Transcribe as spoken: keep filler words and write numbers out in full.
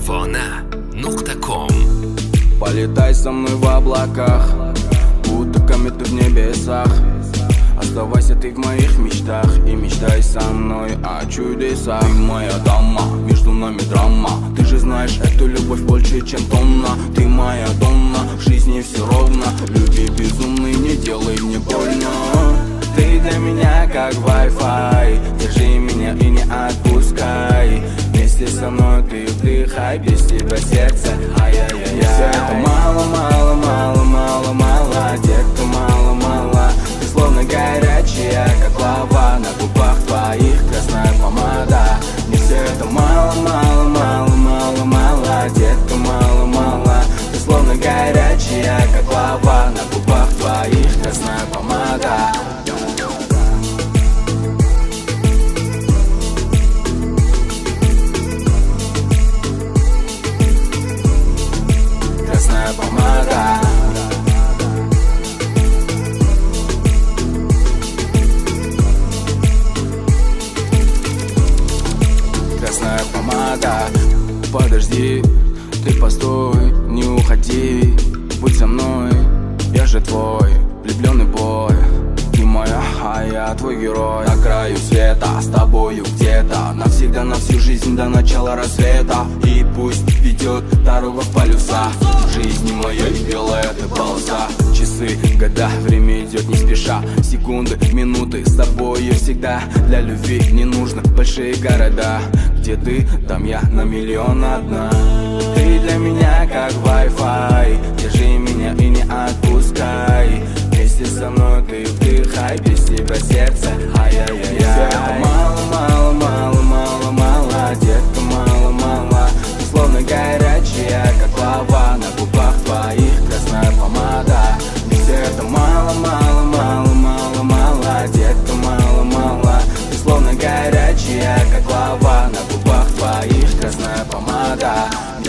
Parvona точка ком. Полетай со мной в облаках, будто кометы в небесах. Оставайся ты в моих мечтах и мечтай со мной о чудесах. Ты моя дама, между нами драма. Ты же знаешь, эту любовь больше, чем тонна. Ты моя донна, в жизни все ровно. Люби безумный, не делай мне больно. Ты для меня как Wi-Fi, держи меня и не отпускай. Вместе со мной ты вдыхай, без тебя сердце ай-яй-яй. Это мало, мало, мало, мало, мало, детка, мало, мало. Ты словно горячая, как лава, на губах твоих красная помада. Мне все это мало, мало, мало, мало, мало, детка, мало, мало. Ты словно горячая, как лава, на губах твоих красная помада. Красная помада. Красная помада. Подожди, ты постой, не уходи, будь со мной, я же твой влюбленный бой. Ты моя, а я твой герой. На краю света, с тобою где-то, навсегда, на всю жизнь до начала рассвета. И пусть ведет дорога в полюса, в жизни моей белая ты полоса. Часы, года, время идет не спеша. Секунды, минуты, с тобою всегда. Для любви не нужно большие города. Где ты, там я на миллион одна. Ты для меня как Wi-Fi, держи меня и не отпускай. Вместе со мной ты вдыхай, без тебя сердце ай-яй-яй. Это мало, мало, мало, мало, мало, детка, мало, мало. Ты словно горячая, как лава, на губах твоих красная помада. Ведь это мало, мало, мало, мало, мало, детка, мало, мало. Ты словно горячая, как лава, на губах твоих красная помада.